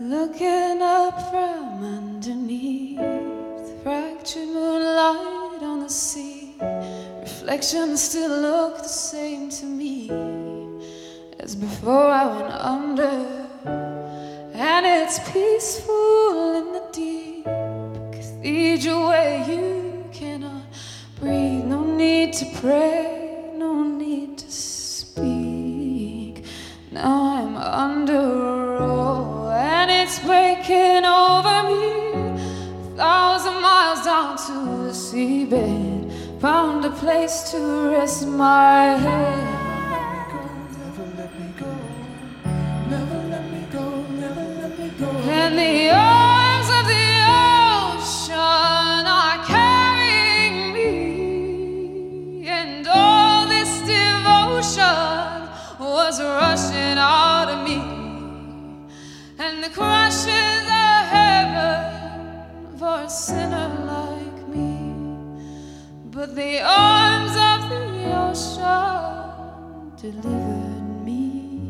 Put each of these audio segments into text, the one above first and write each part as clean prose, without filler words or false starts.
Looking up from underneath, fractured moonlight on the sea. Reflections still look the same to me as before I went under. And it's peaceful in the deep cathedral where you cannot breathe. No need to pray, no need to speak. Now I'm under a roll and it's breaking over me. 1,000 miles down to the seabed, found a place to rest my head. And the arms of the ocean are carrying me, and all this devotion was rushing out of me, and the crushes of heaven for a sinner like me. But the arms of the ocean delivered me.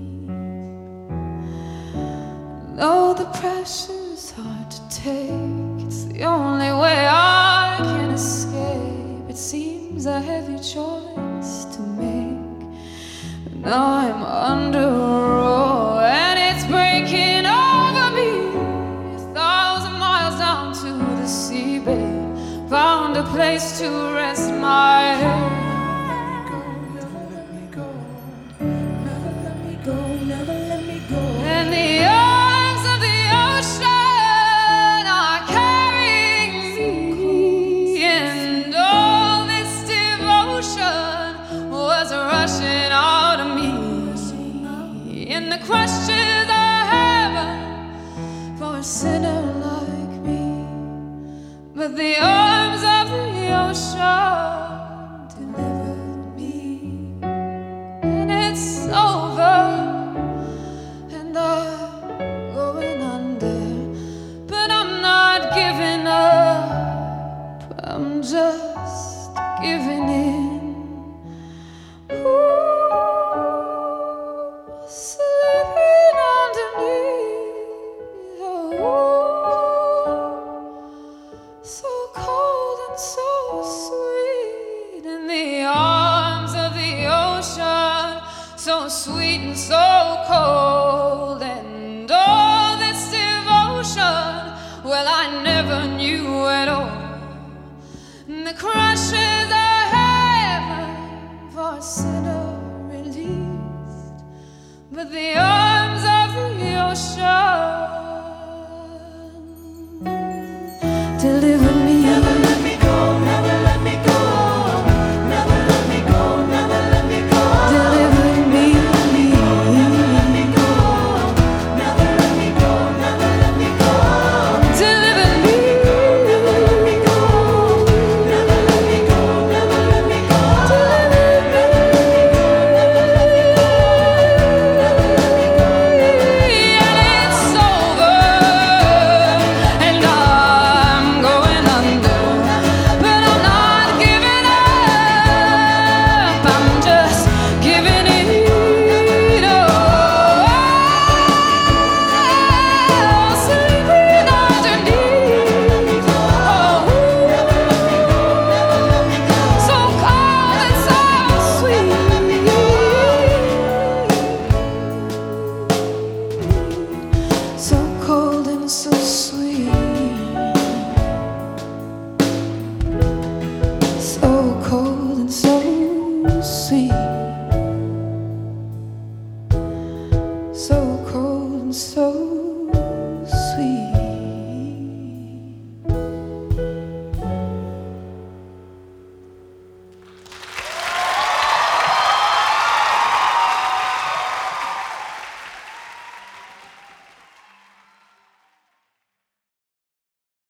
Though the pressure's hard to take, it's the only way I can escape. It seems a heavy choice to make, but now I'm under a roll and it's breaking over me. 1,000 miles down to the seabed, found a place to rest my head. And the arms of the ocean are carrying me, and all this devotion was rushing out of me, and the questions of heaven for a sinner like me. But the arms of the ocean delivered me, and it's over. And I'm going under, but I'm not giving up, I'm just giving in. Ooh, sleeping underneath, oh, so cold and so sweet, in the arms of the ocean, so sweet and so cold. And all this devotion, well, I never knew at all. And the crushes of heaven for a sinner released, but the arms of the ocean